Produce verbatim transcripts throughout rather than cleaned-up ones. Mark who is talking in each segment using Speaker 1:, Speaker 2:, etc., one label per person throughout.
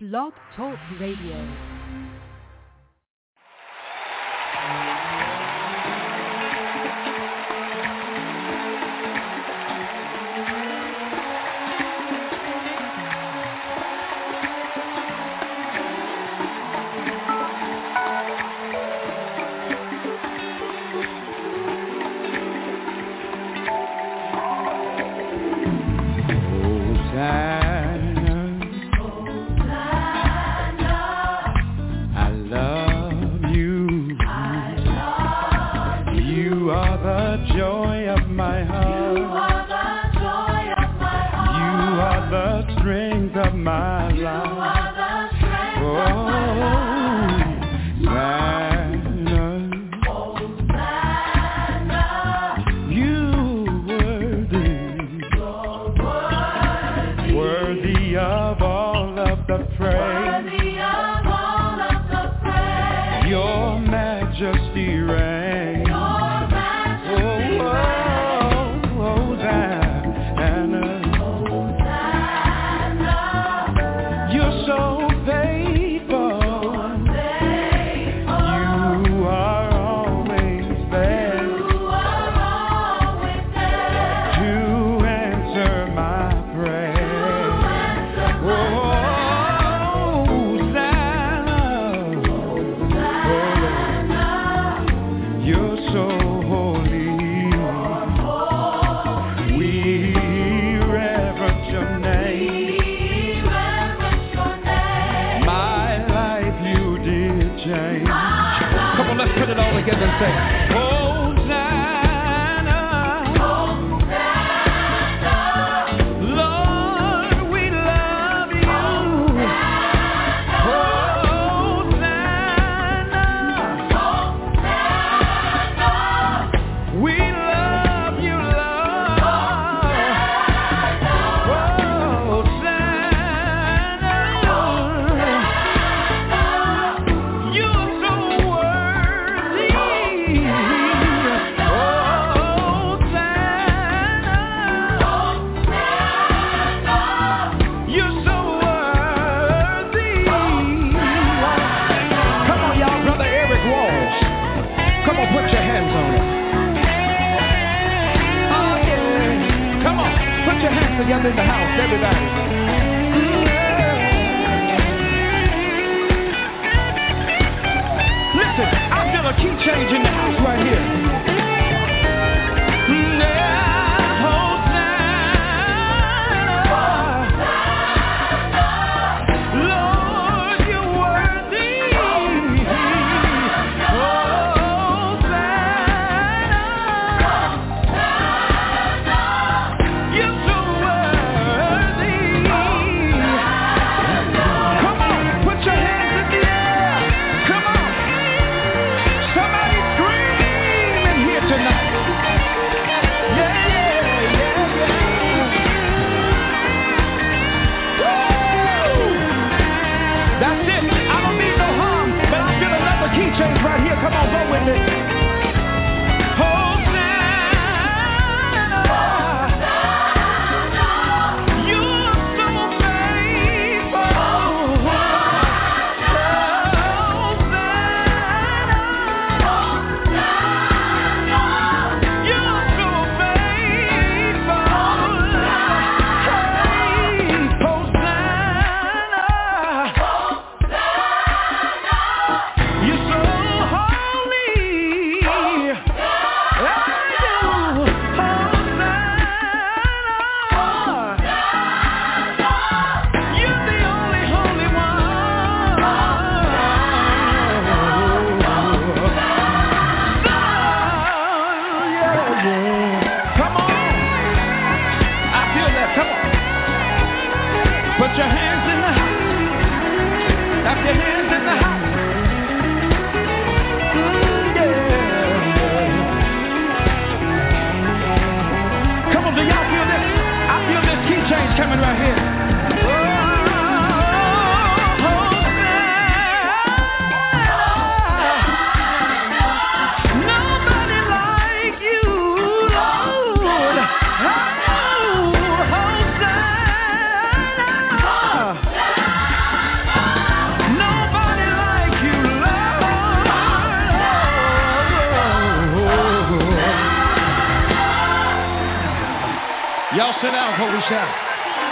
Speaker 1: Blog Talk Radio.
Speaker 2: Yeah. Sit down, Felicia.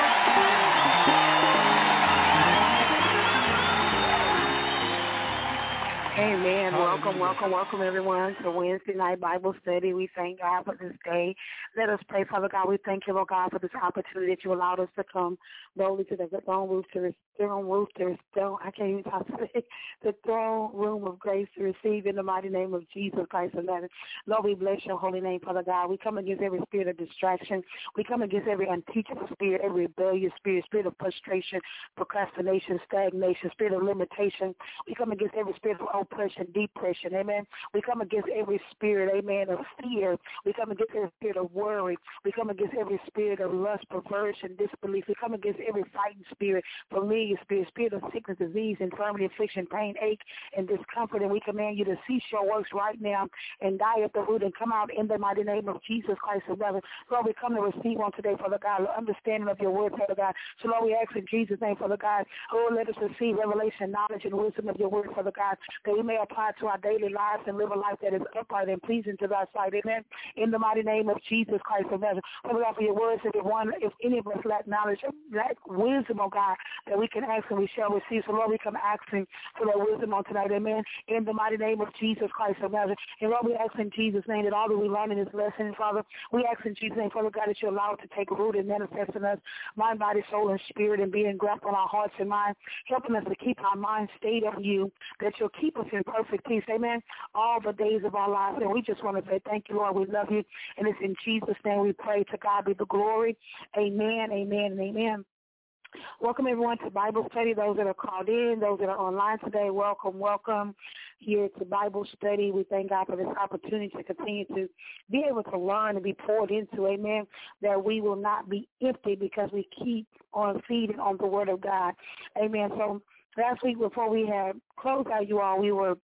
Speaker 3: Amen. Welcome, welcome, welcome, everyone, to Wednesday night Bible study. We thank God for this day. Let us pray, Father God. We thank you, Lord God, for this opportunity that you allowed us to come boldly to the throne room to throne room to restore. I can't even talk to say the throne room of grace to receive in the mighty name of Jesus Christ of Nazareth. Lord, we bless your holy name, Father God. We come against every spirit of distraction. We come against every unteachable spirit, every rebellious spirit, spirit of frustration, procrastination, stagnation, spirit of limitation. We come against every spirit of oppression, depression, amen. We come against every spirit, amen, of fear. We come against every spirit of worry. We come against every spirit of lust, perversion, disbelief. We come against every fighting spirit, familiar spirit, spirit of sickness, disease, infirmity, affliction, pain, ache, and discomfort. And we command you to cease your works right now and die at the root and come out in the mighty name of Jesus Christ of Nazareth. Lord, we come to receive on today, Father God, the understanding of your word, Father God. So, Lord, we ask in Jesus' name, Father God, oh, let us receive revelation, knowledge, and wisdom of your word, Father God, that we may apply to our daily lives and live a life that is upright and pleasing to thy sight. Amen. In the mighty name of Jesus Christ of Nazareth. Father God, for your words, if one, if any of us lack knowledge, lack wisdom, oh God, that we can ask and we shall receive. So, Lord, we come asking for that wisdom on tonight. Amen. In the mighty name of Jesus Christ of Nazareth. And Lord, we ask in Jesus' name that all that we learn in this lesson, Father, we ask in Jesus' name, Father God, that you allow it to take root and manifest in us, mind, body, soul, and spirit, and be engrafted on our hearts and minds, helping us to keep our minds stayed on you, that you'll keep us in perfect peace. Amen. All the days of our lives. And we just want to say thank you, Lord. We love you. And it's in Jesus' name we pray. To God be the glory. Amen, amen, and amen. Welcome, everyone, to Bible study. Those that are called in, those that are online today, welcome, welcome here to Bible study. We thank God for this opportunity to continue to be able to learn and be poured into, amen, that we will not be empty because we keep on feeding on the word of God. Amen. So last week before we had closed out, you all, we were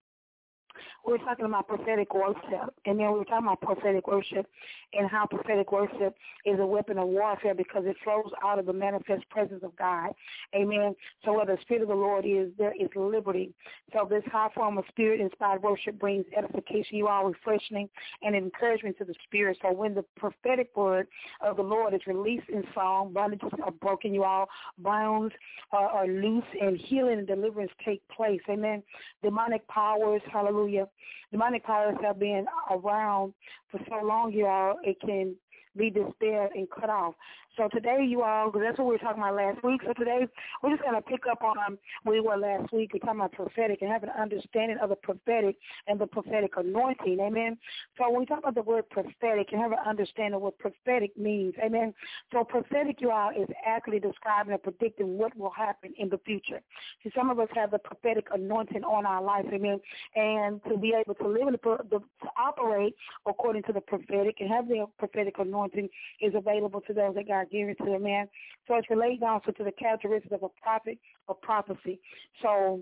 Speaker 3: We were talking about prophetic worship, and then we were talking about prophetic worship and how prophetic worship is a weapon of warfare because it flows out of the manifest presence of God. Amen. So where the Spirit of the Lord is, there is liberty. So this high form of Spirit-inspired worship brings edification, you all, refreshing and encouragement to the Spirit. So when the prophetic word of the Lord is released in song, bondages are broken, you all, bounds are, are loose, and healing and deliverance take place. Amen. Demonic powers, hallelujah. Demonic powers have been around for so long, you all, it can be dispelled and cut off. So today, you all, because that's what we were talking about last week, so today we're just going to pick up on where we were last week. We're talking about prophetic and have an understanding of the prophetic and the prophetic anointing, amen? So when we talk about the word prophetic, you have an understanding of what prophetic means, amen? So prophetic, you all, is accurately describing and predicting what will happen in the future. See, some of us have the prophetic anointing on our life, amen? And to be able to live in the, the to operate according to the prophetic and have the prophetic anointing is available to those that God given to a man. So it's related also to the characteristics of a prophet or prophecy. So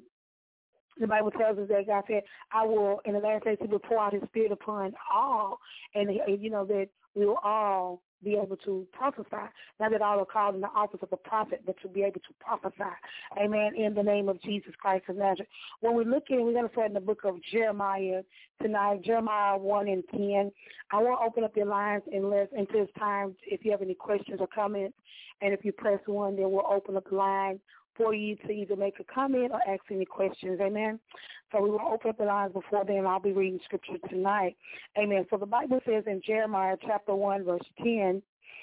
Speaker 3: the Bible tells us that God said, I will, in the last days, he will pour out his spirit upon all. And, you know, that we will all be able to prophesy. Not that all are called in the office of a prophet, but to be able to prophesy. Amen. In the name of Jesus Christ of Nazareth. When we look in, we're going to start in the book of Jeremiah tonight, Jeremiah one and ten. I want to open up your lines unless until it's time, if you have any questions or comments. And if you press one, then we'll open up the line for you to either make a comment or ask any questions. Amen. So we will open up the lines before then. I'll be reading scripture tonight. Amen. So the Bible says in Jeremiah chapter one, verse ten,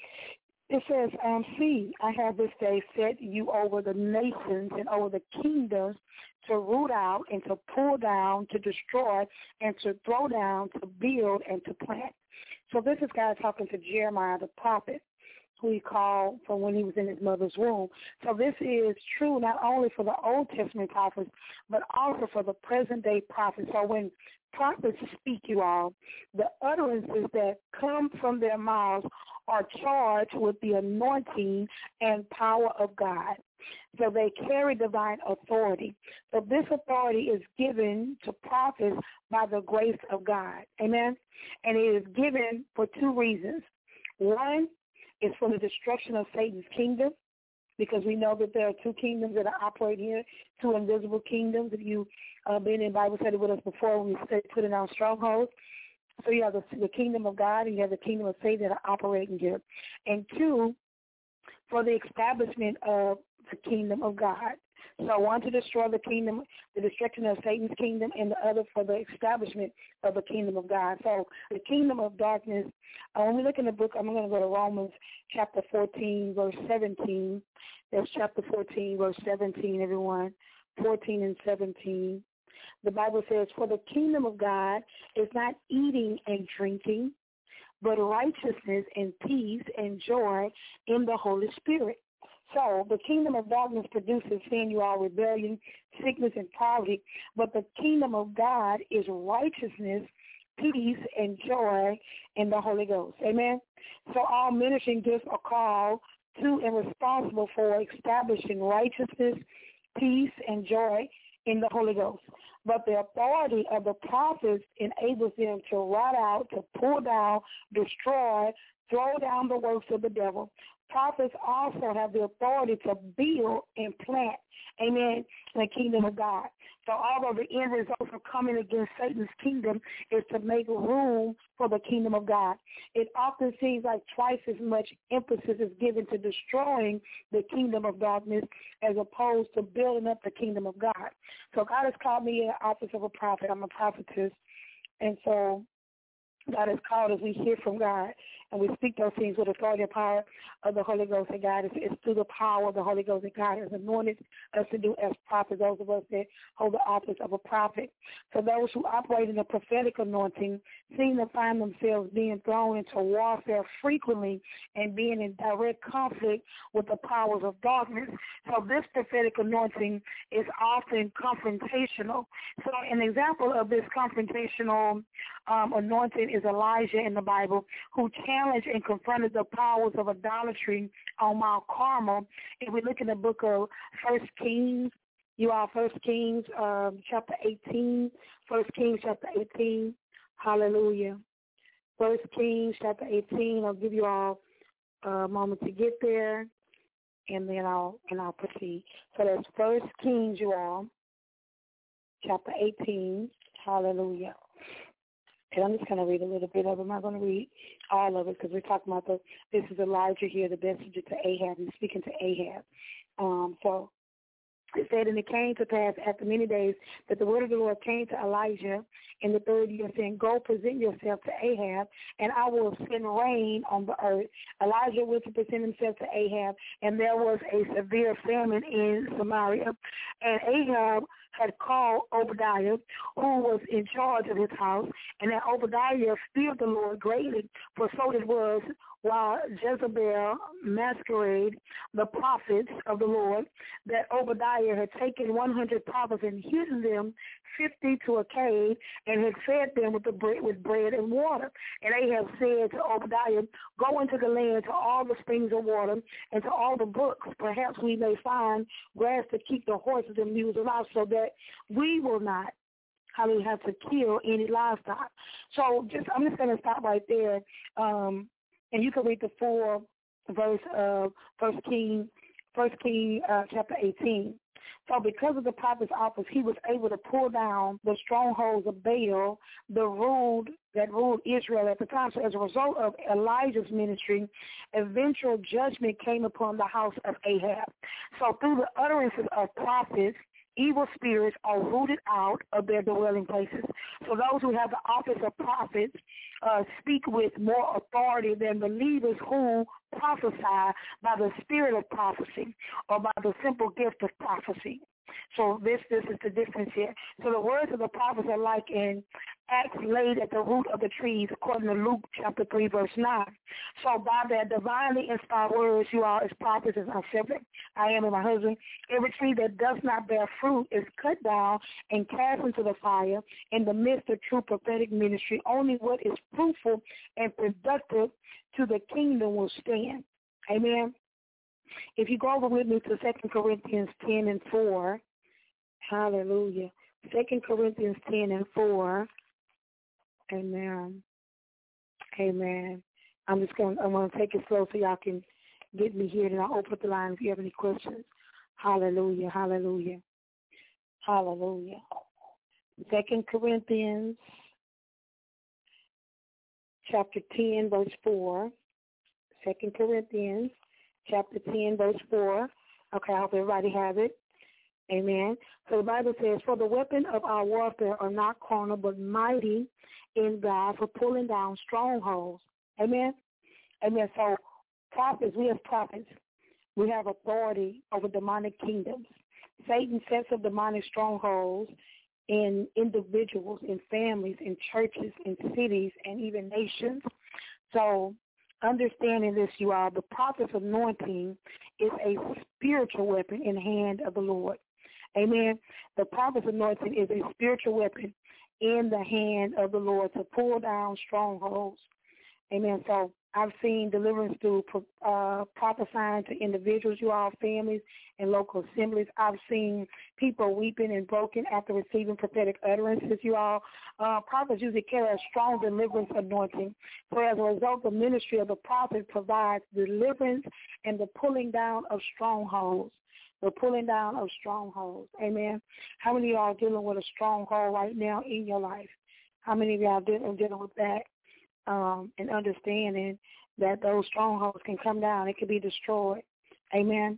Speaker 3: it says, um, see, I have this day set you over the nations and over the kingdoms to root out and to pull down, to destroy, and to throw down, to build, and to plant. So this is God talking to Jeremiah the prophet, who he called from when he was in his mother's womb. So this is true not only for the Old Testament prophets, but also for the present-day prophets. So when prophets speak, you all, the utterances that come from their mouths are charged with the anointing and power of God. So they carry divine authority. So this authority is given to prophets by the grace of God. Amen? And it is given for two reasons. One, it's for the destruction of Satan's kingdom, because we know that there are two kingdoms that are operating here, two invisible kingdoms. If you've uh, been in Bible study with us before, we said putting down strongholds. So you have the, the kingdom of God and you have the kingdom of Satan that are operating here. And two, for the establishment of the kingdom of God. So one to destroy the kingdom, the destruction of Satan's kingdom, and the other for the establishment of the kingdom of God. So the kingdom of darkness, uh, when we look in the book, I'm going to go to Romans chapter fourteen, verse seventeen. That's chapter fourteen, verse seventeen, everyone. fourteen and seventeen. The Bible says, for the kingdom of God is not eating and drinking, but righteousness and peace and joy in the Holy Spirit. So the kingdom of darkness produces sin, you all, rebellion, sickness, and poverty. But the kingdom of God is righteousness, peace, and joy in the Holy Ghost. Amen? So all ministering gifts are called to and responsible for establishing righteousness, peace, and joy in the Holy Ghost. But the authority of the prophets enables them to root out, to pull down, destroy, throw down the works of the devil. Prophets also have the authority to build and plant, amen, the kingdom of God. So although the end results of coming against Satan's kingdom is to make room for the kingdom of God, it often seems like twice as much emphasis is given to destroying the kingdom of darkness as opposed to building up the kingdom of God. So God has called me an office of a prophet. I'm a prophetess. And so God has called us. We hear from God, and we speak those things with authority and power of the Holy Ghost. And God, it's, it's through the power of the Holy Ghost that God has anointed us to do as prophets, those of us that hold the office of a prophet. For those who operate in the prophetic anointing seem to find themselves being thrown into warfare frequently and being in direct conflict with the powers of darkness. So this prophetic anointing is often confrontational. So an example of this confrontational um, anointing is Elijah in the Bible, who challenged and confronted the powers of idolatry on Mount Carmel. If we look in the book of First Kings, you are First Kings um, chapter eighteen, First Kings chapter eighteen, hallelujah. First Kings chapter eighteen, I'll give you all a moment to get there, and then I'll and I'll proceed. So that's First Kings, you all, chapter eighteen, hallelujah. And I'm just going to read a little bit of it. I'm not going to read all of it because we're talking about the, this is Elijah here, the messenger to Ahab. He's speaking to Ahab. Um, so it said, and it came to pass after many days that the word of the Lord came to Elijah in the third year, saying, go present yourself to Ahab, and I will send rain on the earth. Elijah went to present himself to Ahab, and there was a severe famine in Samaria. And Ahab had called Obadiah, who was in charge of his house, and that Obadiah feared the Lord greatly, for so it was while Jezebel masqueraded the prophets of the Lord, that Obadiah had taken one hundred prophets and hidden them fifty to a cave, and had fed them with the bread with bread and water. And Ahab said to Obadiah, go into the land to all the springs of water and to all the brooks. Perhaps we may find grass to keep the horses and mules alive, so that we will not how we have to kill any livestock. So just I'm just going to stop right there, um, and you can read the full verse of First King, First King uh, chapter eighteen. So because of the prophet's office, he was able to pull down the strongholds of Baal, the ruled that ruled Israel at the time. So as a result of Elijah's ministry, eventual judgment came upon the house of Ahab. So through the utterances of prophets, evil spirits are rooted out of their dwelling places. So those who have the office of prophets uh, speak with more authority than believers who prophesy by the spirit of prophecy or by the simple gift of prophecy. So this this is the difference here. So the words of the prophets are like an axe laid at the root of the trees, according to Luke chapter three, verse nine. So by their divinely inspired words, you are as prophets as myself, I am and my husband. Every tree that does not bear fruit is cut down and cast into the fire. In the midst of true prophetic ministry, only what is fruitful and productive to the kingdom will stand. Amen. If you go over with me to Second Corinthians ten and four, hallelujah. Second Corinthians ten and four, amen. Amen. I'm just going I'm going to take it slow so y'all can get me here, and I'll open up the line if you have any questions. Hallelujah, hallelujah, hallelujah. Second Corinthians chapter ten, verse four. Second Corinthians chapter ten, verse four. Okay, I hope everybody has it. Amen. So the Bible says, for the weapon of our warfare are not carnal, but mighty in God for pulling down strongholds. Amen. Amen. So prophets, we as prophets, we have authority over demonic kingdoms. Satan sets up demonic strongholds in individuals, in families, in churches, in cities, and even nations. So understanding this, you all, the prophet's anointing is a spiritual weapon in the hand of the Lord. Amen. The prophet's anointing is a spiritual weapon in the hand of the Lord to pull down strongholds. Amen. So I've seen deliverance through uh, prophesying to individuals, you all, families, and local assemblies. I've seen people weeping and broken after receiving prophetic utterances, you all. Uh, prophets usually carry a strong deliverance anointing. So as a result, the ministry of the prophet provides deliverance and the pulling down of strongholds. The pulling down of strongholds. Amen. How many of y'all are dealing with a stronghold right now in your life? How many of y'all are dealing with that? Um, and understanding that those strongholds can come down. It can be destroyed. Amen.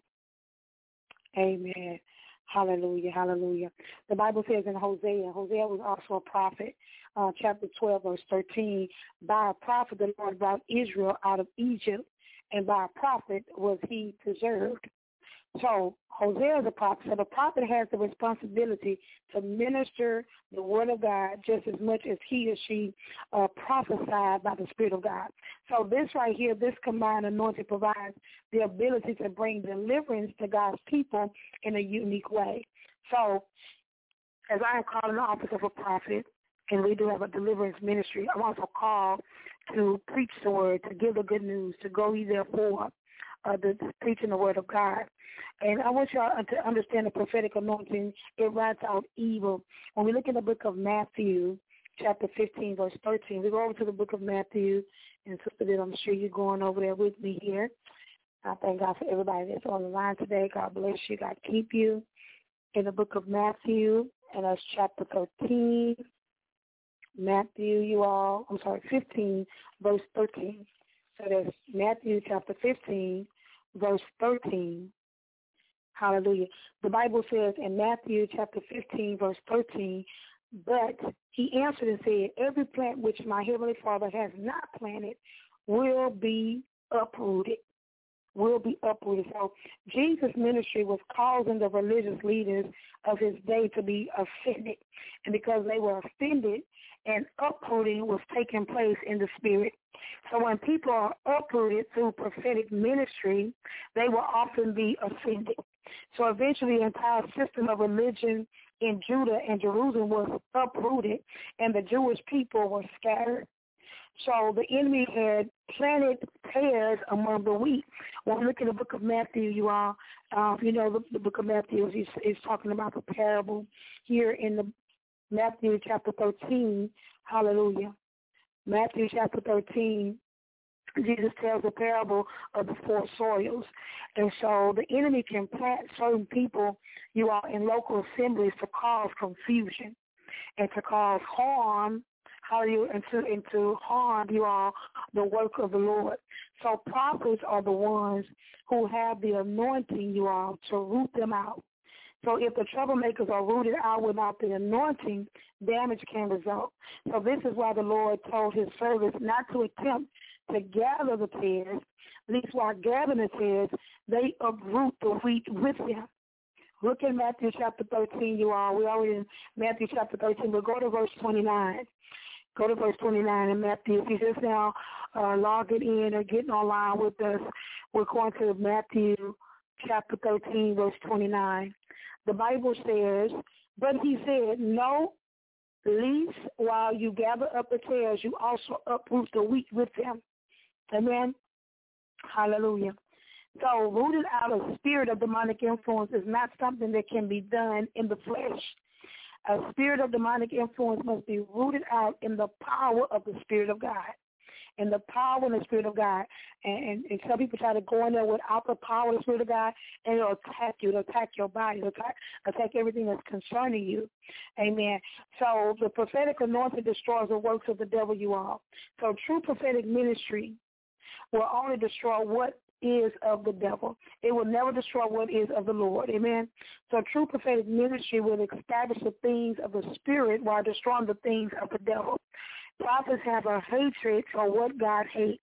Speaker 3: Amen. Hallelujah. Hallelujah. The Bible says in Hosea, Hosea was also a prophet, uh, chapter twelve, verse thirteen, by a prophet the Lord brought Israel out of Egypt, and by a prophet was he preserved. So Hosea is a prophet. So the prophet has the responsibility to minister the word of God just as much as he or she uh, prophesied by the Spirit of God. So this right here, this combined anointing provides the ability to bring deliverance to God's people in a unique way. So as I am called in the office of a prophet, and we do have a deliverance ministry, I'm also called to preach the word, to give the good news, to go ye therefore, uh, the, the preaching the word of God. And I want y'all to understand the prophetic anointing. It rots out evil. When we look in the book of Matthew, chapter fifteen, verse thirteen, we go over to the book of Matthew, and Sister Bill, I'm sure you're going over there with me here. I thank God for everybody that's on the line today. God bless you. God keep you. In the book of Matthew, and that's chapter thirteen. Matthew, you all, I'm sorry, fifteen, verse thirteen. So that's Matthew chapter fifteen, verse thirteen. Hallelujah. The Bible says in Matthew chapter fifteen, verse thirteen, but he answered and said, every plant which my heavenly Father has not planted will be uprooted, will be uprooted. So Jesus' ministry was causing the religious leaders of his day to be offended. And because they were offended, and uprooting was taking place in the spirit. So when people are uprooted through prophetic ministry, they will often be offended. So eventually the entire system of religion in Judah and Jerusalem was uprooted, and the Jewish people were scattered. So the enemy had planted tares among the wheat. When we look at the book of Matthew, you all, uh, you know, the, the book of Matthew is, is talking about the parable here in the Matthew chapter thirteen. Hallelujah. Matthew chapter thirteen, Jesus tells the parable of the four soils. And so the enemy can plant certain people, you all, in local assemblies to cause confusion and to cause harm, hallelujah, and to, and to harm, you all, the work of the Lord. So prophets are the ones who have the anointing, you all, to root them out. So if the troublemakers are rooted out without the anointing, damage can result. So this is why the Lord told his servants not to attempt to gather the tares, at least while gathering the tares, they uproot the wheat with them. Look at Matthew chapter thirteen, you all. We're already in Matthew chapter thirteen, but go to verse twenty-nine. Go to verse twenty-nine in Matthew. If you're just now uh, logging in or getting online with us, we're going to Matthew chapter thirteen, verse twenty-nine. The Bible says, but he said, no, lest while you gather up the tares, you also uproot the wheat with them. Amen. Hallelujah. So rooted out of spirit of demonic influence is not something that can be done in the flesh. A spirit of demonic influence must be rooted out in the power of the Spirit of God. And the power and the Spirit of God. And, and, and some people try to go in there without the power of the Spirit of God, and it'll attack you. It'll attack your body. It'll attack, attack everything that's concerning you. Amen. So the prophetic anointing destroys the works of the devil, you all. So true prophetic ministry will only destroy what is of the devil. It will never destroy what is of the Lord. Amen. So true prophetic ministry will establish the things of the Spirit while destroying the things of the devil. Prophets have a hatred for what God hates.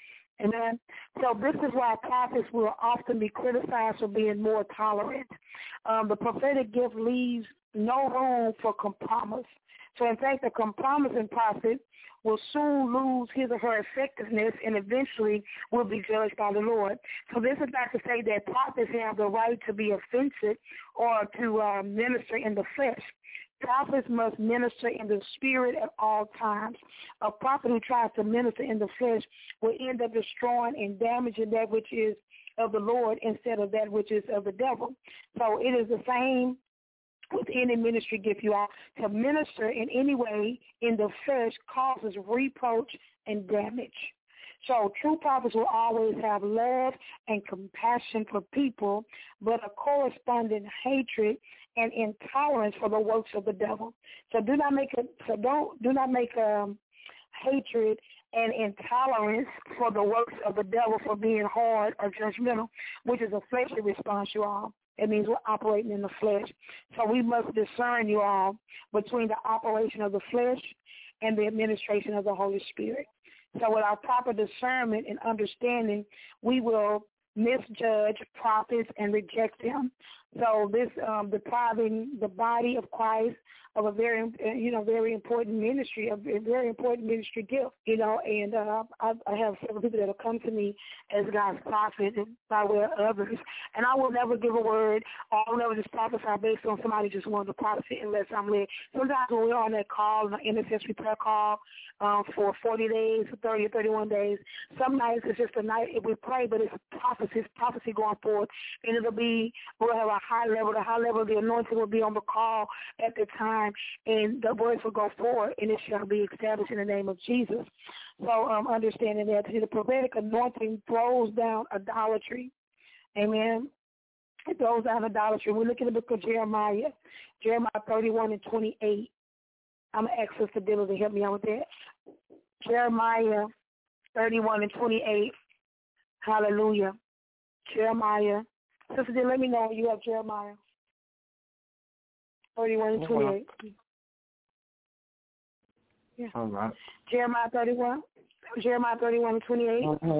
Speaker 3: Amen. So this is why prophets will often be criticized for being more tolerant. Um, the prophetic gift leaves no room for compromise. So in fact, the compromising prophet will soon lose his or her effectiveness and eventually will be judged by the Lord. So this is not to say that prophets have the right to be offensive or to uh, minister in the flesh. Prophets must minister in the spirit at all times. A prophet who tries to minister in the flesh will end up destroying and damaging that which is of the Lord instead of that which is of the devil. So it is the same with any ministry gift, you are. To minister in any way in the flesh causes reproach and damage. So true prophets will always have love and compassion for people, but a corresponding hatred and intolerance for the works of the devil. So do not make a so don't do not make um, hatred and intolerance for the works of the devil for being hard or judgmental, which is a fleshly response, you all. It means we're operating in the flesh. So we must discern, you all, between the operation of the flesh and the administration of the Holy Spirit. So with our proper discernment and understanding, we will misjudge prophets and reject them. So this um, depriving the body of Christ of a very, you know, very important ministry, a very important ministry gift, you know, and uh, I, I have several people that have come to me as God's prophet by way of others, and I will never give a word, or I will never just prophesy based on somebody just wanting to prophesy unless I'm led. Sometimes when we're on that call, an intercessory prayer call um, for forty days, for thirty or thirty-one days, some nights it's just a night we pray, but it's prophecy, it's prophecy going forward, and it'll be, we'll have a high level, the high level of the anointing will be on the call at the time, and the words will go forward, and it shall be established in the name of Jesus. So um, understanding that the prophetic anointing throws down idolatry. Amen. It throws down idolatry. We look at the book of Jeremiah, Jeremiah thirty-one and twenty-eight. I'm going to ask Sister Dilla to help me out with that. Jeremiah thirty-one and twenty-eight. Hallelujah. Jeremiah. Sister Dilla, let me know when you have Jeremiah thirty-one and twenty-eight. Yeah.
Speaker 2: All right.
Speaker 3: Jeremiah thirty-one. Jeremiah thirty-one and twenty-eight.
Speaker 2: Mm-hmm.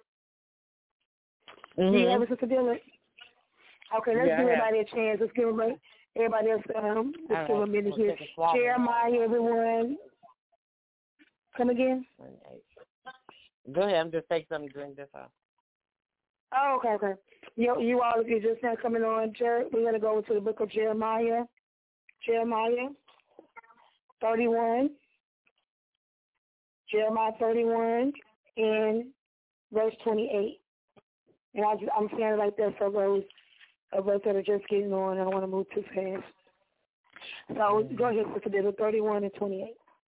Speaker 3: Mm-hmm. Do you have it, Sister Dillon? Okay, let's
Speaker 2: yeah,
Speaker 3: give everybody a chance. Let's give them everybody else um, let's give them a minute here. Jeremiah, everyone. Come again?
Speaker 2: Go ahead. I'm just saying something during this time.
Speaker 3: Oh, okay, okay. You, you all, if you're just now coming on, Jer- we're going to go to the book of Jeremiah. Jeremiah thirty-one. Jeremiah thirty-one and verse twenty-eight. And I just, I'm saying it like that for those of us that are just getting on. I don't want to move too fast. So mm-hmm. Go ahead, Sister Dilla, thirty-one and twenty-eight.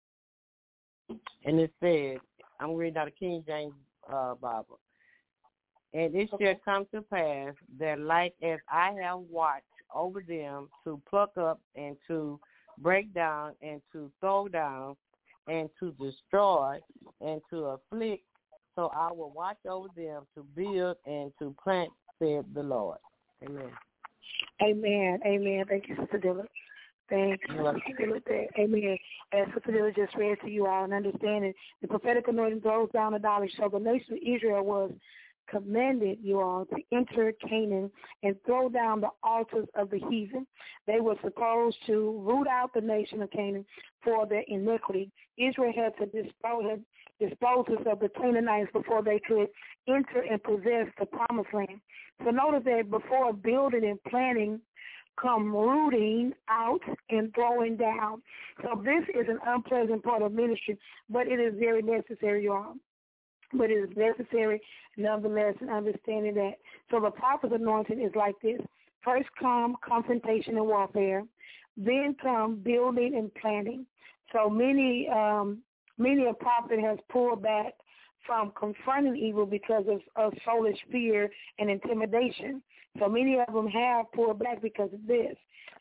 Speaker 2: And it says, I'm reading out of King James uh, Bible. And it okay. shall come to pass that like as I have watched over them to pluck up and to break down and to throw down and to destroy and to afflict, so I will watch over them to build and to plant, said the Lord. Amen.
Speaker 3: Amen. Amen. Thank you, Sister Dilla. Thank you, Sister Dilla. Amen. As Sister Dilla just read to you all and understanding, the prophetic anointing throws down the idolatry. So the nation of Israel was commanded, you all, to enter Canaan and throw down the altars of the heathen. They were supposed to root out the nation of Canaan for their iniquity. Israel had to dispose, dispose of the Canaanites before they could enter and possess the promised land. So notice that before building and planting come rooting out and throwing down. So this is an unpleasant part of ministry, but it is very necessary, you all. But it is necessary, nonetheless, in understanding that. So the prophet's anointing is like this. First come confrontation and warfare. Then come building and planting. So many, um, many a prophet has pulled back from confronting evil because of, of soulish fear and intimidation. So many of them have pulled back because of this.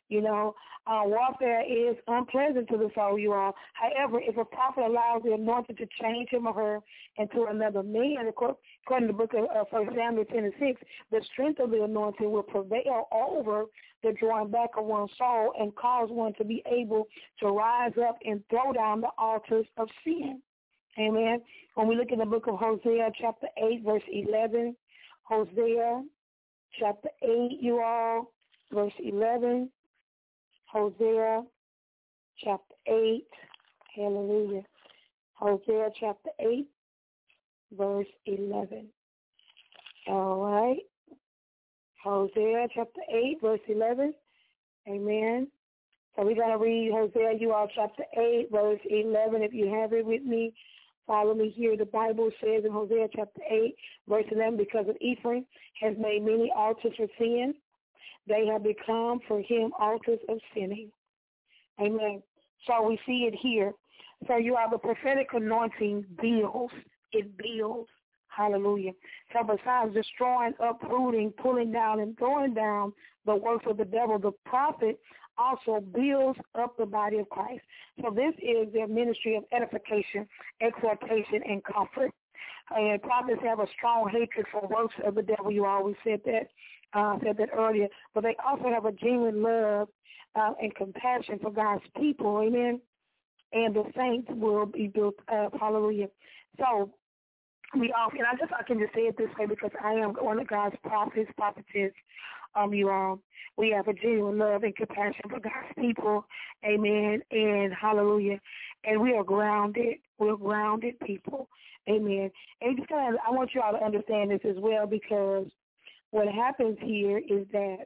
Speaker 3: You know, uh, warfare is unpleasant to the soul, you all. However, if a prophet allows the anointing to change him or her into another man, according to the book of uh, First Samuel ten and six, the strength of the anointing will prevail over the drawing back of one's soul and cause one to be able to rise up and throw down the altars of sin. Amen. When we look in the book of Hosea, chapter eight, verse eleven, Hosea, chapter eight, you all, verse eleven, Hosea, chapter eight, hallelujah, Hosea, chapter eight, verse eleven. All right. Hosea, chapter eight, verse eleven. Amen. So we're going to read Hosea, you all, chapter eight, verse eleven. If you have it with me, follow me here. The Bible says in Hosea, chapter eight, verse eleven, because of Ephraim has made many altars for sin, they have become for him altars of sinning. Amen. So we see it here. So you are the prophetic anointing builds. It builds. Hallelujah. So besides destroying, uprooting, pulling down, and throwing down the works of the devil, the prophet also builds up the body of Christ. So this is their ministry of edification, exhortation, and comfort. And prophets have a strong hatred for works of the devil. You always said that. Uh, said that earlier, but they also have a genuine love uh, and compassion for God's people, amen, and the saints will be built up, hallelujah. So we all, and I just I can just say it this way because I am one of God's prophets, prophetess, um, you all. We have a genuine love and compassion for God's people, amen, and hallelujah, and we are grounded, we're grounded people, amen. And just kind of, I want you all to understand this as well because what happens here is that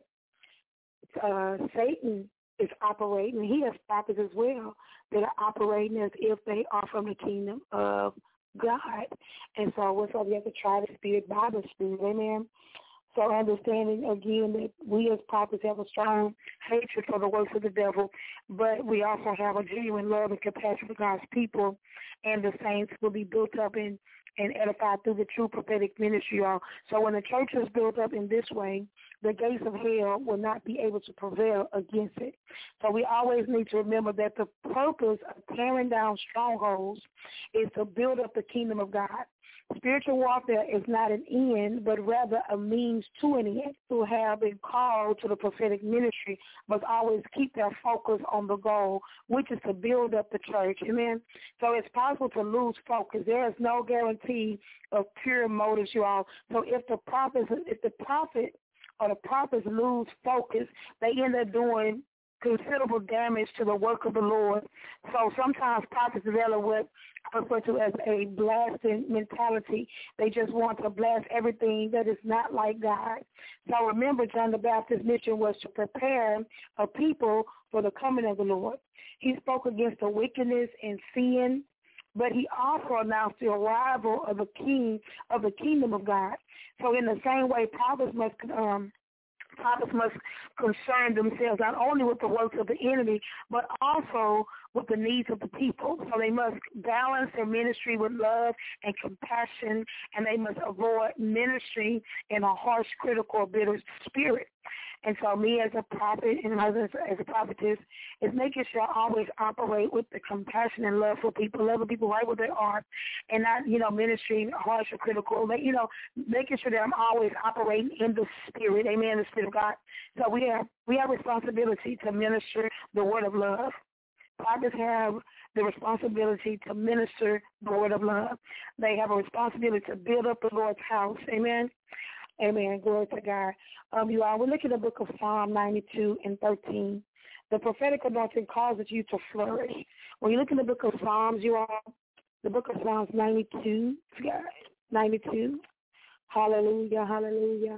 Speaker 3: uh, Satan is operating. He has prophets as well that are operating as if they are from the kingdom of God. And so what's up? We have to try the spirit by the spirit. Amen. So understanding, again, that we as prophets have a strong hatred for the works of the devil, but we also have a genuine love and compassion for God's people, and the saints will be built up in and edified through the true prophetic ministry. Y'all. So when the church is built up in this way, the gates of hell will not be able to prevail against it. So we always need to remember that the purpose of tearing down strongholds is to build up the kingdom of God. Spiritual warfare is not an end, but rather a means to an end. Who have been called to the prophetic ministry must always keep their focus on the goal, which is to build up the church. Amen. So it's possible to lose focus. There is no guarantee of pure motives, you all. So if the prophets, if the prophet or the prophets lose focus, they end up doing considerable damage to the work of the Lord. So sometimes prophets develop what I refer to as a blasting mentality. They just want to blast everything that is not like God. So remember, John the Baptist's mission was to prepare a people for the coming of the Lord. He spoke against the wickedness and sin, but he also announced the arrival of the king of the kingdom of God. So in the same way, prophets must um, prophets must concern themselves not only with the works of the enemy, but also with the needs of the people. So they must balance their ministry with love and compassion, and they must avoid ministry in a harsh, critical, or bitter spirit. And so me as a prophet and as a prophetess is making sure I always operate with the compassion and love for people, loving people right where they are, and not, you know, ministry harsh or critical. You know, making sure that I'm always operating in the spirit, amen, the spirit of God. So we have we have responsibility to minister the word of love. Prophets have the responsibility to minister the word of love. They have a responsibility to build up the Lord's house, amen. Amen. Glory to God. Um, you all, we're looking at the book of Psalm ninety-two and thirteen. The prophetic anointing causes you to flourish. When you look in the book of Psalms, you all, the book of Psalms ninety-two, ninety-two. Hallelujah, hallelujah,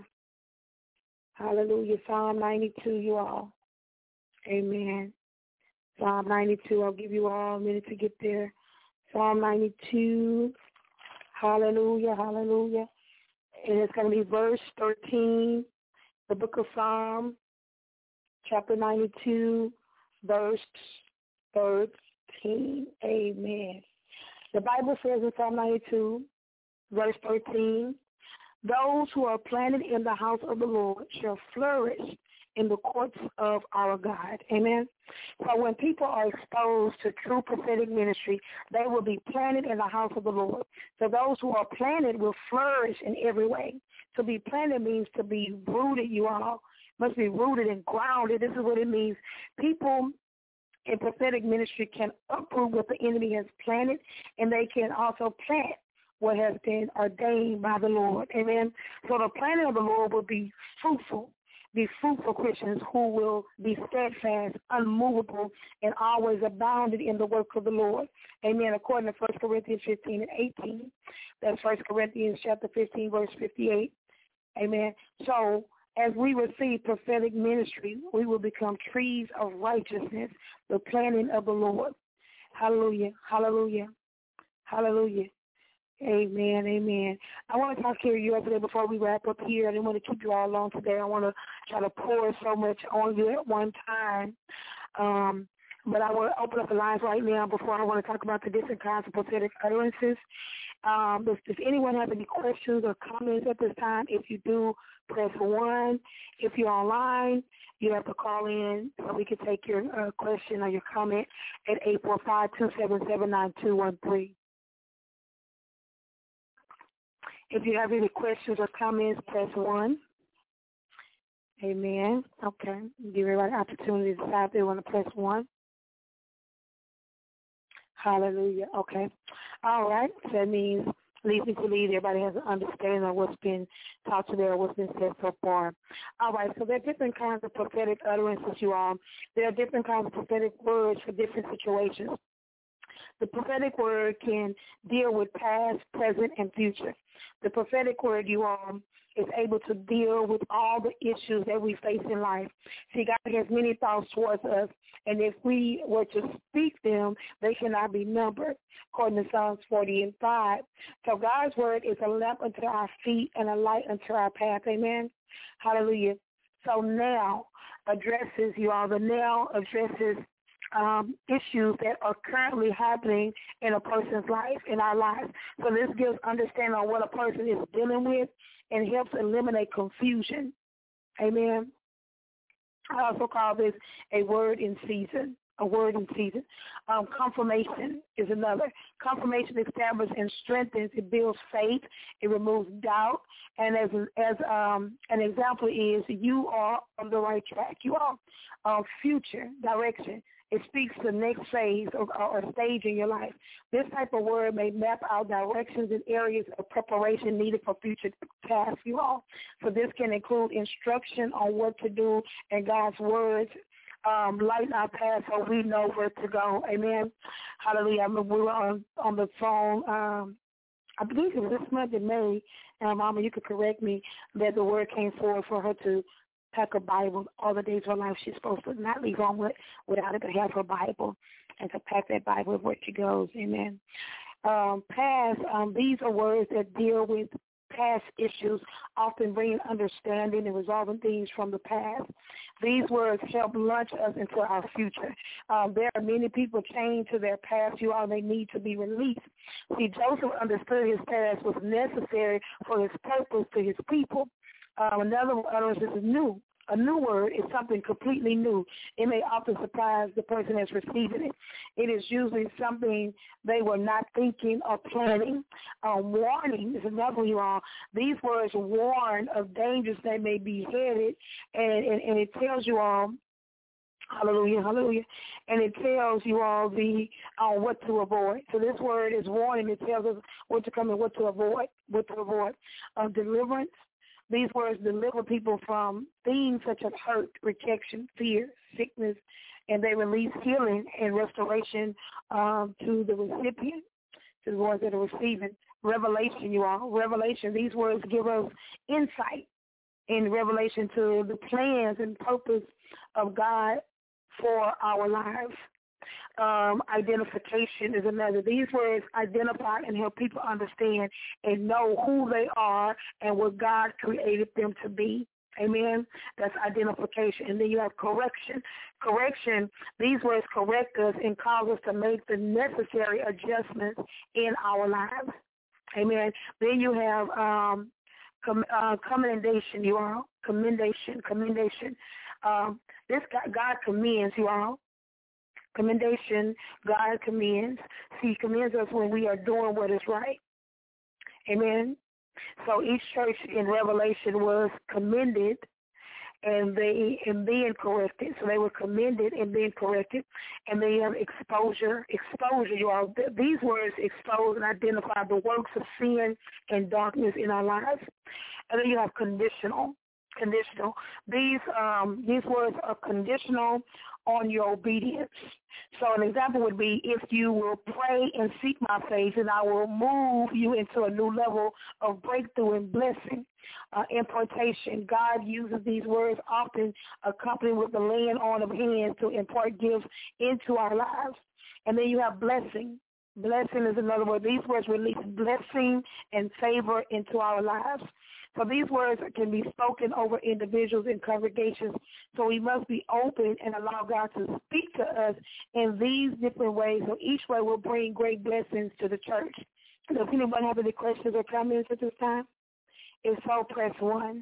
Speaker 3: hallelujah. Psalm ninety-two, you all. Amen. Psalm ninety-two, I'll give you all a minute to get there. Psalm ninety-two, hallelujah, hallelujah. And it's going to be verse thirteen, the book of Psalm, chapter ninety-two, verse thirteen. Amen. The Bible says in Psalm ninety-two, verse thirteen, those who are planted in the house of the Lord shall flourish in the courts of our God. Amen. So when people are exposed to true prophetic ministry, they will be planted in the house of the Lord. So those who are planted will flourish in every way. To be planted means to be rooted, you all. Must be rooted and grounded. This is what it means. People in prophetic ministry can uproot what the enemy has planted, and they can also plant what has been ordained by the Lord. Amen. So the planting of the Lord will be fruitful, be fruitful Christians who will be steadfast, unmovable, and always abounded in the work of the Lord. Amen. According to First Corinthians fifteen and eighteen. That's First Corinthians chapter fifteen, verse fifty-eight. Amen. So as we receive prophetic ministry, we will become trees of righteousness, the planting of the Lord. Hallelujah. Hallelujah. Hallelujah. Amen, amen. I want to talk to you today before we wrap up here. I didn't want to keep you all long today. I want to try to pour so much on you at one time. Um, but I want to open up the lines right now before I want to talk about the different kinds of prophetic utterances. Um, does, does anyone have any questions or comments at this time? If you do, press one. If you're online, you have to call in so we can take your uh, question or your comment at eight four five, two seven seven, nine two one three. If you have any questions or comments, press one. Amen. Okay. Give everybody an opportunity to decide if they want to press one. Hallelujah. Okay. All right. So that means lead me to lead. Everybody has an understanding of what's been taught today or what's been said so far. All right. So there are different kinds of prophetic utterances, you all. There are different kinds of prophetic words for different situations. The prophetic word can deal with past, present, and future. The prophetic word, you all, is able to deal with all the issues that we face in life. See, God has many thoughts towards us, and if we were to speak them, they cannot be numbered, according to Psalms forty and five. So God's word is a lamp unto our feet and a light unto our path. Amen. Hallelujah. So now addresses, you all, the now addresses Um, issues that are currently happening in a person's life, in our lives. So this gives understanding on what a person is dealing with and helps eliminate confusion. Amen. I also call this a word in season, a word in season. Um, confirmation is another. Confirmation establishes and strengthens. It builds faith. It removes doubt. And as as um, an example is, you are on the right track. You are uh, future direction. It speaks to the next phase or, or stage in your life. This type of word may map out directions and areas of preparation needed for future tasks, you all. So this can include instruction on what to do and God's words um, lighten our path so we know where to go. Amen. Hallelujah. I mean, we were on, on the phone. Um, I believe it was this month in May, and Mama, you could correct me, that the word came forward for her to pack a Bible all the days of her life. She's supposed to not leave home with, without it, but have her Bible and to pack that Bible where she goes. Amen. Um, past, um, these are words that deal with past issues, often bringing understanding and resolving things from the past. These words help launch us into our future. Um, there are many people chained to their past. You all, they need to be released. See, Joseph understood his past was necessary for his purpose to his people. Um, another utterance is new. A new word is something completely new. It may often surprise the person that's receiving it. It is usually something they were not thinking or planning. Um, warning is another one, you all. These words warn of dangers that may be headed, and, and, and it tells you all, hallelujah, hallelujah, and it tells you all the uh, what to avoid. So this word is warning. It tells us what to come and what to avoid, what to avoid. Uh, deliverance. These words deliver people from things such as hurt, rejection, fear, sickness, and they release healing and restoration um, to the recipient, to the ones that are receiving. Revelation, you all. Revelation, these words give us insight in revelation to the plans and purpose of God for our lives. Um, identification is another. These words identify and help people understand and know who they are and what God created them to be. Amen. That's identification. And then you have correction. Correction, these words correct us and cause us to make the necessary adjustments in our lives. Amen. Then you have um, com- uh, commendation, you all. Commendation, commendation. um, this God, God commends you all. Commendation, God commends. See, He commends us when we are doing what is right. Amen. So each church in Revelation was commended and they and being corrected. So they were commended and being corrected. And they have exposure. Exposure, you all. These words expose and identify the works of sin and darkness in our lives. And then you have conditional. Conditional. These um, these words are conditional on your obedience. So an example would be, if you will pray and seek my face, and I will move you into a new level of breakthrough and blessing, uh, impartation. God uses these words often accompanied with the laying on of hands to impart gifts into our lives. And then you have blessing. Blessing is another word. These words release blessing and favor into our lives. So these words can be spoken over individuals and congregations. So we must be open and allow God to speak to us in these different ways. So each way will bring great blessings to the church. So if anyone have any questions or comments at this time, if so, press one.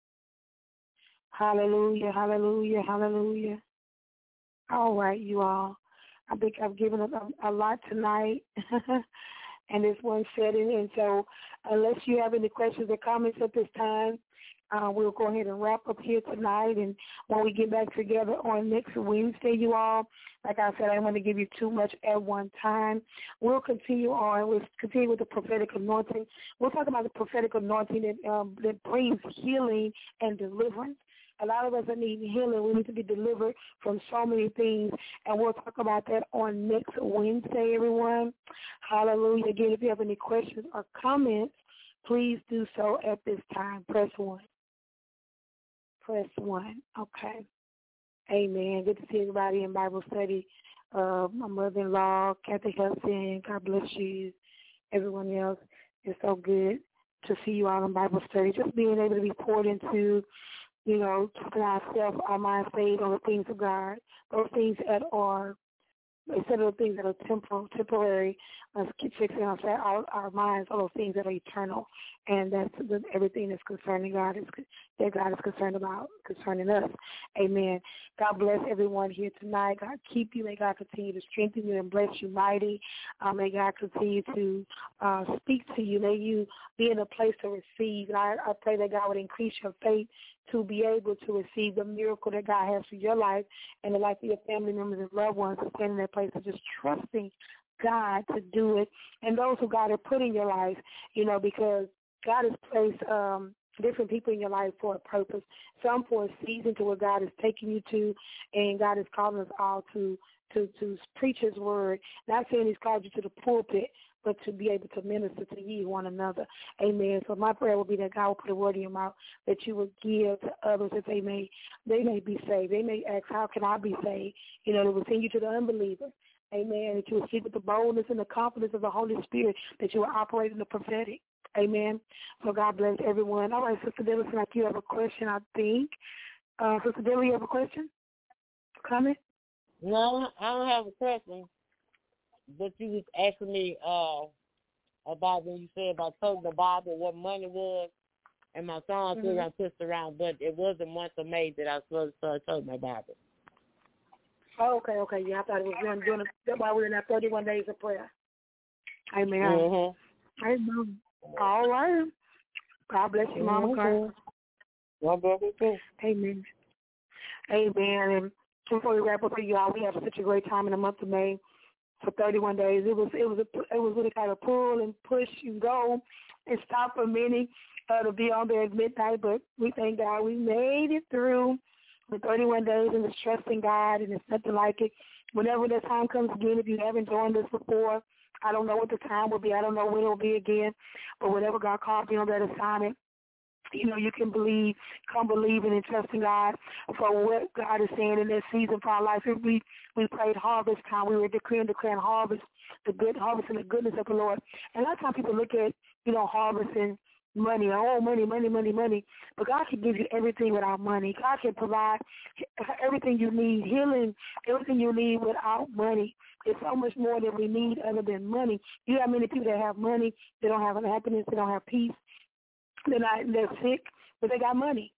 Speaker 3: Hallelujah, hallelujah, hallelujah. All right, you all. I think I've given a, a lot tonight. And this one setting. And so unless you have any questions or comments at this time, uh, we'll go ahead and wrap up here tonight. And when we get back together on next Wednesday, you all, like I said, I don't want to give you too much at one time. We'll continue on. We'll continue with the prophetic anointing. We'll talk about the prophetic anointing that, um, that brings healing and deliverance. A lot of us that need healing, we need to be delivered from so many things, and we'll talk about that on next Wednesday, everyone. Hallelujah. Again, if you have any questions or comments, please do so at this time. Press one. Press one. Okay. Amen. Good to see everybody in Bible study. Uh, my mother-in-law, Kathy Hudson, God bless you. Everyone else, it's so good to see you all in Bible study. Just being able to be poured into, you know, keeping ourselves, our mind stayed on the things of God, those things that are, instead of the things that are temporal, temporary, uh, keep fixing our, our, our minds on those things that are eternal. And that's the, everything that's concerning God, is that God is concerned about, concerning us. Amen. God bless everyone here tonight. God keep you. May God continue to strengthen you and bless you mighty. Uh, may God continue to uh, speak to you. May you be in a place to receive. And I, I pray that God would increase your faith to be able to receive the miracle that God has for your life and the life of your family members and loved ones, to stand in that place of just trusting God to do it. And those who God has put in your life, you know, because God has placed um, different people in your life for a purpose, some for a season to where God is taking you to, and God is calling us all to, to, to preach His word. Not saying He's called you to the pulpit, but to be able to minister to you, one another. Amen. So my prayer will be that God will put a word in your mouth that you will give to others, that they may they may be saved. They may ask, how can I be saved? You know, they will send you to the unbeliever. Amen. That you will speak with the boldness and the confidence of the Holy Spirit, that you will operate in the prophetic. Amen. So God bless everyone. All right, Sister Dillon, like you have a question, I think. Uh, Sister Dillon, you have a question? Comment?
Speaker 2: No, I don't have a question. But you was asking me uh, about when you said about toting the Bible, what money was, and my son mm-hmm. said I pushed around, but it was the month of May that I was supposed to start toting my Bible.
Speaker 3: Oh, okay, okay. Yeah, I thought it was doing, doing it while we were in that thirty-one days of prayer. Amen.
Speaker 2: Mm-hmm.
Speaker 3: Amen. All right. God bless you, Mama Carter.
Speaker 2: God bless you too.
Speaker 3: Amen. Amen. And before we wrap up for you all, we have such a great time in the month of May. For thirty-one days, it was it was a, it was really kind of pull and push and go and stop for many uh, to be on there at midnight. But we thank God we made it through the thirty-one days and just trusting God, and it's nothing like it. Whenever the time comes again, if you haven't joined us before, I don't know what the time will be. I don't know when it will be again. But whenever God calls me on that assignment, you know, you can believe, come believing and trusting God for what God is saying in this season for our life. If we, we prayed harvest time, we were decreeing, declaring harvest, the good harvest and the goodness of the Lord. And a lot of times people look at, you know, harvesting money, oh, money, money, money, money. But God can give you everything without money. God can provide everything you need, healing, everything you need without money. There's so much more that we need other than money. You have many people that have money, they don't have happiness, they don't have peace. They're not, they're sick, but they got money.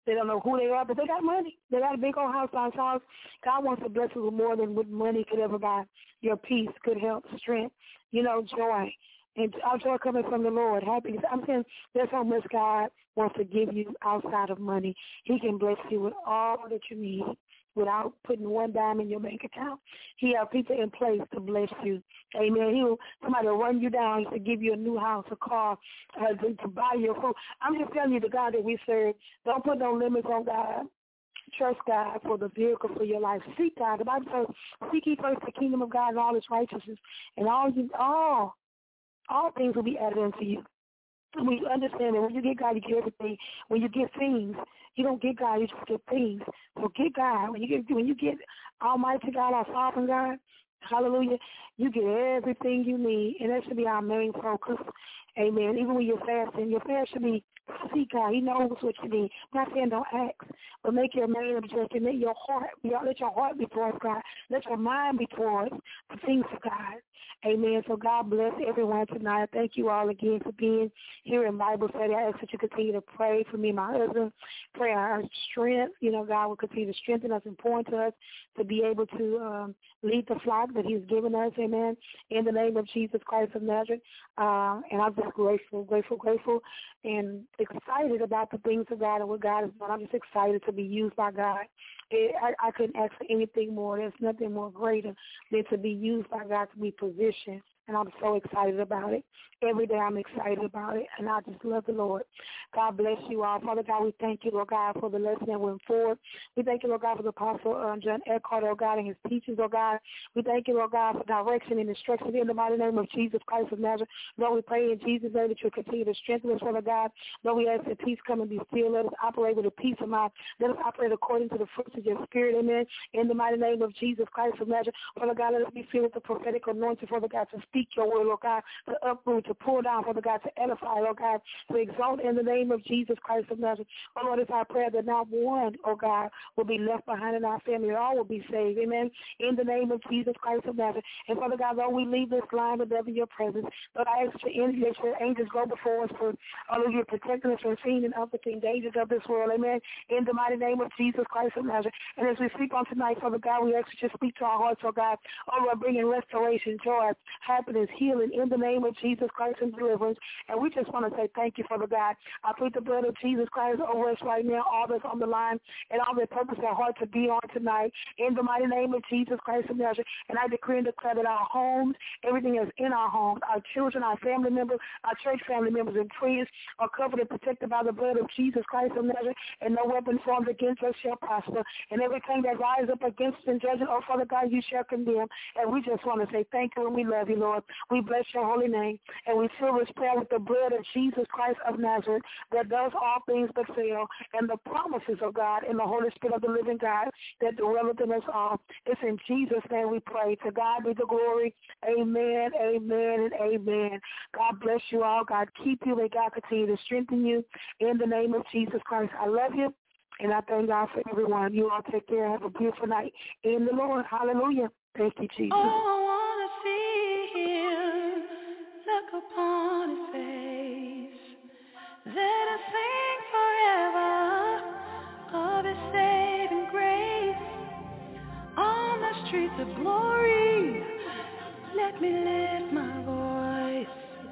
Speaker 3: They don't know who they are, but they got money. They got a big old house, nice house. God wants to bless you with more than what money could ever buy. Your peace, good health, strength, you know, joy. And our joy coming from the Lord, happiness. I'm saying there's so much God wants to give you outside of money. He can bless you with all that you need without putting one dime in your bank account. He has people in place to bless you. Amen. He will, somebody will run you down to give you a new house, a car, uh, to, to buy your food. I'm just telling you, the God that we serve, don't put no limits on God. Trust God for the vehicle for your life. Seek God. The Bible says, seek ye first the kingdom of God and all its righteousness, and all you, all, all things will be added unto you. When you understand that when you get God, you get everything. When you get things, you don't get God, you just get things. So get God. When you get when you get Almighty God, our sovereign God, hallelujah, you get everything you need, and that should be our main focus. Amen. Even when you're fasting, your fast should be seek God. He knows what you need. I'm not saying don't ask, but make your main objective. Let your heart, let your heart be towards God. Let your mind be towards the things of God. Amen. So God bless everyone tonight. Thank you all again for being here in Bible study. I ask that you continue to pray for me and my husband. Pray our strength. You know, God will continue to strengthen us and point to us to be able to um, lead the flock that he's given us. Amen. In the name of Jesus Christ of Nazareth. Uh, and I'm just grateful, grateful, grateful, and excited about the things of God and what God has done. I'm just excited to be used by God. It, I, I couldn't ask for anything more. There's nothing more greater than to be used by God to be positioned. And I'm so excited about it. Every day I'm excited about it, and I just love the Lord. God bless you all. Father God, we thank you, Lord God, for the lesson that went forward. We thank you, Lord God, for the Apostle uh, John Eckhart, Lord God, and his teachings, Lord God. We thank you, Lord God, for direction and instruction in the mighty name of Jesus Christ of Nazareth. Lord, we pray in Jesus' name that you'll continue to strengthen us, Father God. Lord, we ask that peace come and be still. Let us operate with a peace of mind. Let us operate according to the fruits of your spirit, amen. In the mighty name of Jesus Christ of Nazareth. Father God, let us be filled with the prophetic anointing, Father God, to speak your word, Lord God, to uproot, to pull down, Father God, to edify, Lord God, to exalt in the name of Jesus Christ of Nazareth. Oh, Lord, it's our prayer that not one, oh God, will be left behind in our family. All will be saved, amen, in the name of Jesus Christ of Nazareth. And Father God, Lord, we leave this line with ever your presence. Lord, I ask that your angels go before us for all of your protecting us from seen and unseen dangers of this world, amen, in the mighty name of Jesus Christ of Nazareth. And as we sleep on tonight, Father God, we ask that you speak to our hearts, oh God, oh Lord, bringing restoration, joy, happiness, healing in the name of Jesus Christ and deliverance. And we just want to say thank you, Father God. I plead the blood of Jesus Christ over us right now, all that's on the line, and all that purpose their heart to be on tonight, in the mighty name of Jesus Christ of Nazareth. And I decree and declare that our homes, everything that's in our homes, our children, our family members, our church family members and friends are covered and protected by the blood of Jesus Christ of Nazareth, and no weapon formed against us shall prosper. And everything that rises up against us in judgment, oh Father God, you shall condemn. And we just want to say thank you and we love you, Lord. We bless your holy name, and we seal this prayer with the blood of Jesus Christ of Nazareth that does all things but fail, and the promises of God and the Holy Spirit of the living God that dwelleth in us all. It's in Jesus' name we pray. To God be the glory. Amen, amen, and amen. God bless you all. God keep you. May God continue to strengthen you in the name of Jesus Christ. I love you, and I thank God for everyone. You all take care. Have a beautiful night in the Lord. Hallelujah. Thank you, Jesus.
Speaker 4: Oh, I want to see him. Look upon his face. Let us sing forever of his saving grace. On the streets of glory, let me lift my voice.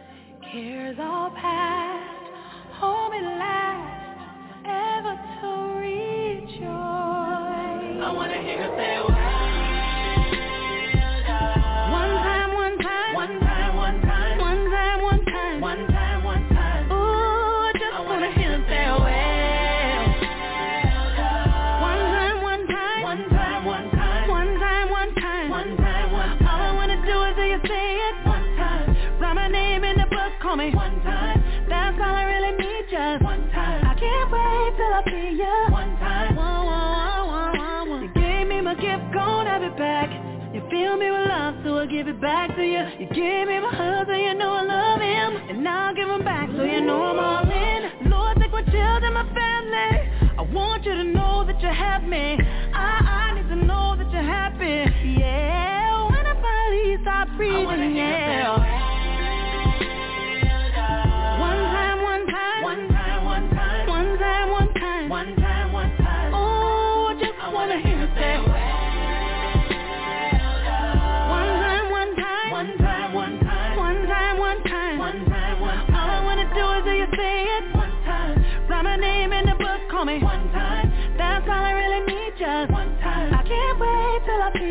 Speaker 4: Cares all past, home at last, ever to rejoice. I want to hear you say, well, one time, one time, one time, one time, one time, one time, one time, one time. Ooh, I just want to hear you say, well, one time, one time, one time, one time, one time, one time, one time, one time. All I want to do is hear you say it one time. Write my name in the book, call me one time. That's all I really need, just one time. I can't wait till I see you one time. Whoa, whoa, whoa, whoa, whoa. You gave me my gift, gon' have it back. You fill me with love, so I give it back to you. You gave me my husband, you know I love him, and now I'll give him back, so you know I'm all in. Lord, take my children, my family. I want you to know that you have me. I, I need to know that you're happy. Yeah, when I finally stop breathing, yeah. One time, one time, one time, one time, one time, one time, one time.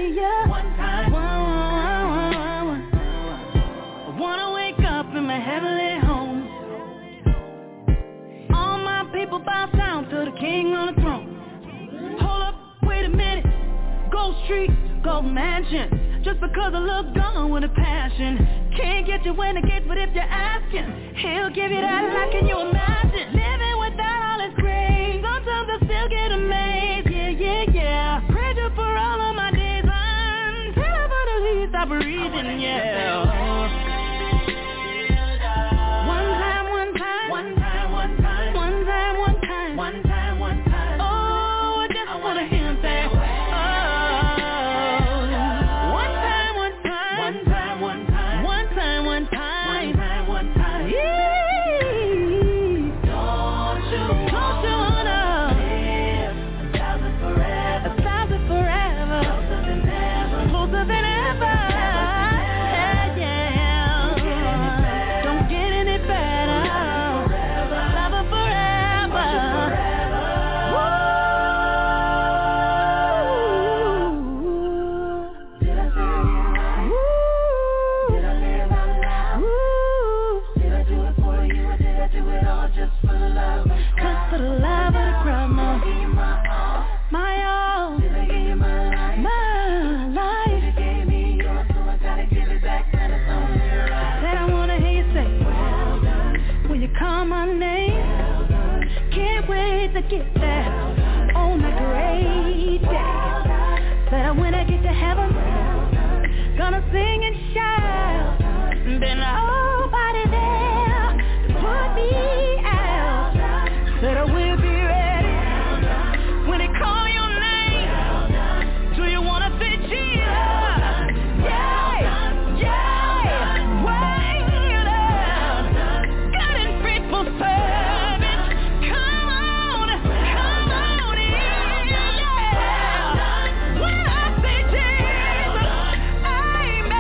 Speaker 4: yeah. One time. One, one, one, one. I wanna wake up in my heavenly home. All my people bow down to the king on the throne. Hold up, wait a minute. Gold Street, Gold Mansion. Just because I look gone with a passion. Can't get you when it gets, but if you're asking, he'll give you that like, can you imagine? Living without all his grace. Sometimes I still get amazed. Yeah, yeah, yeah. Praise you for all of my days. Until I finally stop breathing, yeah. One time, one time. One time, one time. One time, one time. One time, one time. Oh, I just I wanna hear him say, oh. One time, one time. One time, one time. One time, one time. One time, one time. Yeah. Don't you, don't you wanna live a thousand forever? A thousand forever. Closer than ever. Closer than ever. Yeah, yeah. Don't get any better. Love it forever. Did I say it right? Did I live out loud? Did I do it for you or did I do it all just for the love? Just for the love of the crowd, no. Did I give you my all? My all. Did I give you my life? My life. You gave me yours, so I gotta give it back. Then it's only right. Said I wanna hear you say, well done. When you call my name, well done. Can't wait to get there on that great day. Said when I get to heaven, gonna sing and shout. Then nobody there to put me out. Said I will be ready when they call your name. Do you wanna say Jesus? Yeah, yeah, well done. Good and faithful servant. Come on, come on in, yeah. When I say Jesus, amen,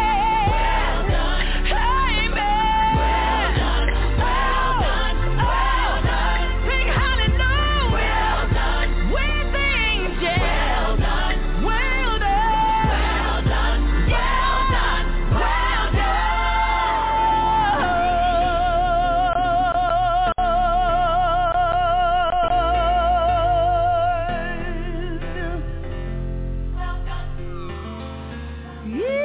Speaker 4: amen. Oh, oh, sing hallelujah. With things, yeah. Well done, well done, well done, well done, well done. Yeah.